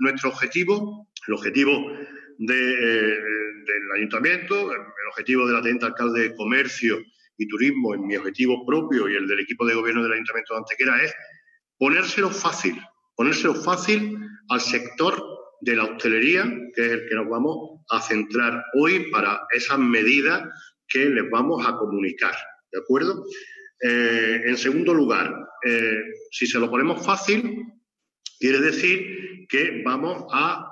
nuestro objetivo, el objetivo del Ayuntamiento, el objetivo del teniente alcalde de Comercio y Turismo, en mi objetivo propio y el del equipo de gobierno del Ayuntamiento de Antequera es ponérselo fácil al sector de la hostelería, que es el que nos vamos a centrar hoy para esas medidas que les vamos a comunicar, ¿de acuerdo? En segundo lugar, si se lo ponemos fácil, quiere decir que vamos a,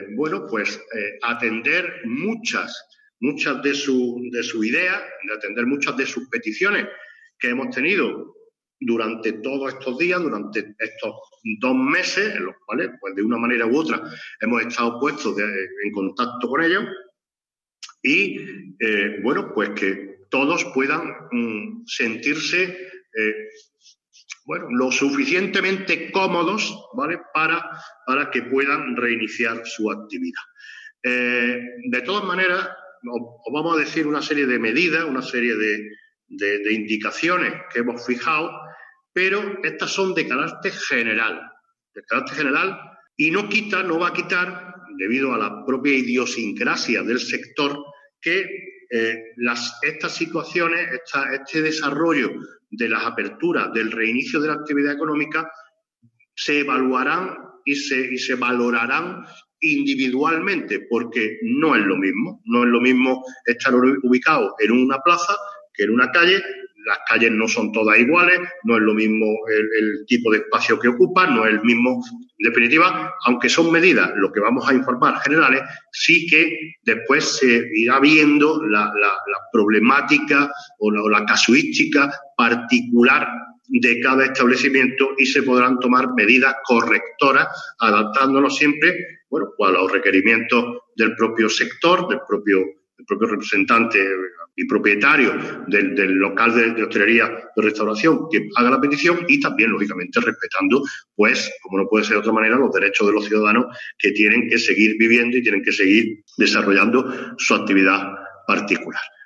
atender muchas de sus ideas, de atender muchas de sus peticiones que hemos tenido durante todos estos días, durante estos 2 meses, en los cuales, pues de una manera u otra, hemos estado puestos en contacto con ellos y, pues que todos puedan sentirse lo suficientemente cómodos, ¿vale?, para que puedan reiniciar su actividad. De todas maneras, os vamos a decir una serie de medidas, una serie de indicaciones que hemos fijado, pero estas son de carácter general y no va a quitar, debido a la propia idiosincrasia del sector, que estas situaciones, este desarrollo de las aperturas, del reinicio de la actividad económica, se evaluarán y se valorarán individualmente, porque no es lo mismo estar ubicado en una plaza que en una calle. Las calles no son todas iguales, no es lo mismo el tipo de espacio que ocupan, no es el mismo. En definitiva, aunque son medidas, lo que vamos a informar generales, sí que después se irá viendo la problemática o la casuística particular de cada establecimiento y se podrán tomar medidas correctoras, adaptándonos siempre, a los requerimientos del propio sector, del propio representante y propietario del local de hostelería o restauración que haga la petición, y también, lógicamente, respetando, pues, como no puede ser de otra manera, los derechos de los ciudadanos que tienen que seguir viviendo y tienen que seguir desarrollando su actividad particular.